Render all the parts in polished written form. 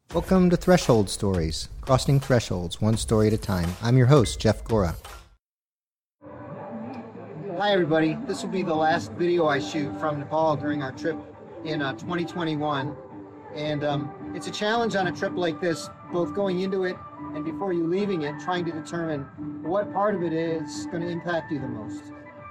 Welcome to Threshold Stories, crossing thresholds one story at a time. I'm your host, Jeff Gora. Hi everybody, this will be the last video I shoot from Nepal during our trip in 2021. And it's a challenge on a trip like this, both going into it and before you leaving it, trying to determine what part of it is going to impact you the most.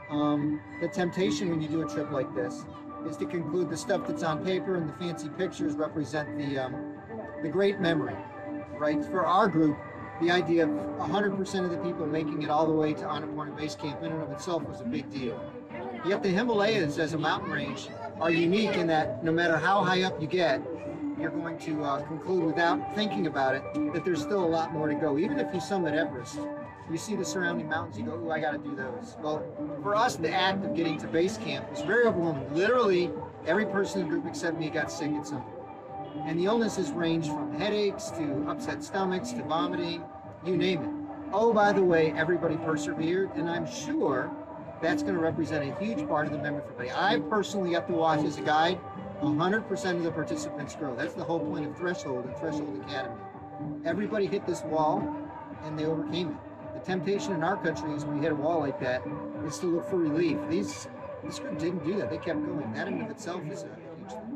The temptation when you do a trip like this is to conclude the stuff that's on paper and the fancy pictures represent the great memory, right? For our group, the idea of 100% of the people making it all the way to Annapurna Base Camp in and of itself was a big deal. Yet the Himalayas as a mountain range are unique in that no matter how high up you get, you're going to conclude without thinking about it that there's still a lot more to go. Even if you summit Everest, you see the surrounding mountains, you go, ooh, I got to do those. Well, for us, the act of getting to base camp was very overwhelming. Literally, every person in the group except me got sick at some point. And the illnesses range from headaches to upset stomachs to vomiting, you name it. Oh, by the way, everybody persevered, and I'm sure that's going to represent a huge part of the memory for everybody. I personally got to watch as a guide 100% of the participants grow. That's the whole point of Threshold and Threshold Academy. Everybody hit this wall, and they overcame it. The temptation in our country is when you hit a wall like that is to look for relief. This group didn't do that. They kept going. That in and of itself is a huge thing.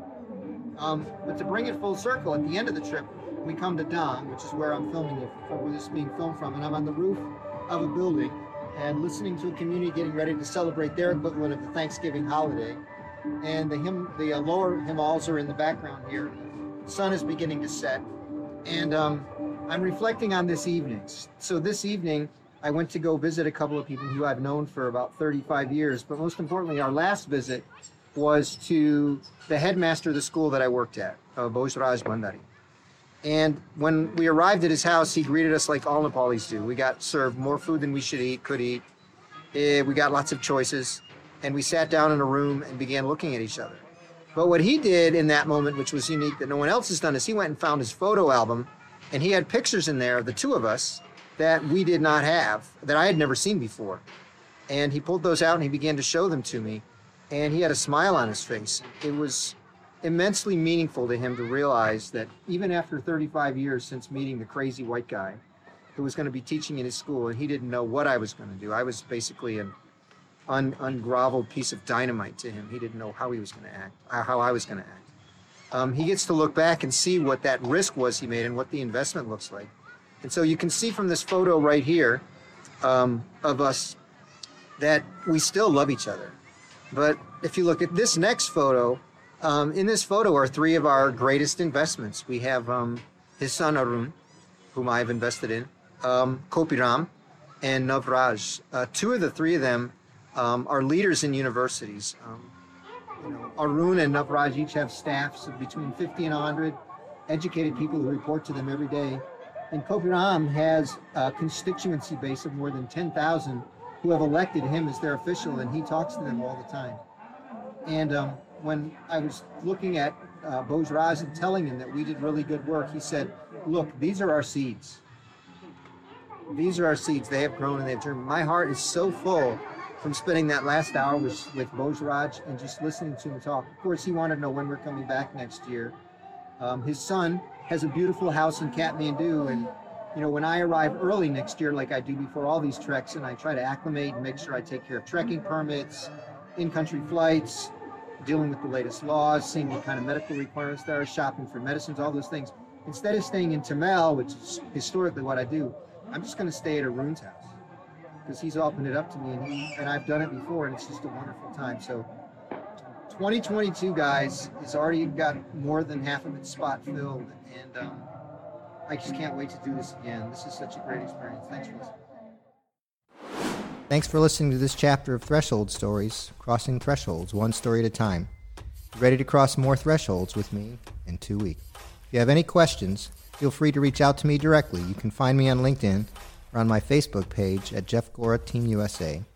But to bring it full circle, at the end of the trip, we come to Dang, which is where I'm filming you, where this is being filmed from, and I'm on the roof of a building and listening to a community getting ready to celebrate their equivalent of the Thanksgiving holiday. And the lower Himalayas are in the background here. The sun is beginning to set, and I'm reflecting on this evening. So this evening, I went to go visit a couple of people who I've known for about 35 years, but most importantly, our last visit was to the headmaster of the school that I worked at, Bojraj Bandari. And when we arrived at his house, he greeted us like all Nepalis do. We got served more food than we could eat. We got lots of choices. And we sat down in a room and began looking at each other. But what he did in that moment, which was unique that no one else has done, is he went and found his photo album, and he had pictures in there of the two of us that we did not have, that I had never seen before. And he pulled those out and he began to show them to me. And he had a smile on his face. It was immensely meaningful to him to realize that even after 35 years since meeting the crazy white guy who was going to be teaching in his school, and he didn't know what I was going to do. I was basically an ungroveled piece of dynamite to him. He didn't know how he was going to act, how I was going to act. He gets to look back and see what that risk was he made and what the investment looks like. And so you can see from this photo right here of us that we still love each other. But if you look at this next photo, in this photo are three of our greatest investments. We have his son Arun, whom I've invested in, Kopiram, and Navraj. Two of the three of them are leaders in universities. Arun and Navraj each have staffs of between 50 and 100 educated people who report to them every day. And Kopiram has a constituency base of more than 10,000 who have elected him as their official, and he talks to them all the time. And when I was looking at Bojraj and telling him that we did really good work, he said, look, these are our seeds. These are our seeds. They have grown and they've turned. My heart is so full from spending that last hour with Bojraj and just listening to him talk. Of course, he wanted to know when we're coming back next year. His son has a beautiful house in Kathmandu, and when I arrive early next year, like I do before all these treks, and I try to acclimate and make sure I take care of trekking permits, in-country flights, dealing with the latest laws, seeing what kind of medical requirements there are, shopping for medicines, all those things. Instead of staying in Tamil, which is historically what I do, I'm just going to stay at Arun's house because he's opened it up to me, and I've done it before, and it's just a wonderful time. So 2022, guys, it's already got more than half of its spot filled, and I just can't wait to do this again. This is such a great experience. Thanks for listening. Thanks for listening to this chapter of Threshold Stories, crossing thresholds one story at a time. Be ready to cross more thresholds with me in 2 weeks. If you have any questions, feel free to reach out to me directly. You can find me on LinkedIn or on my Facebook page at Jeff Gora Team USA.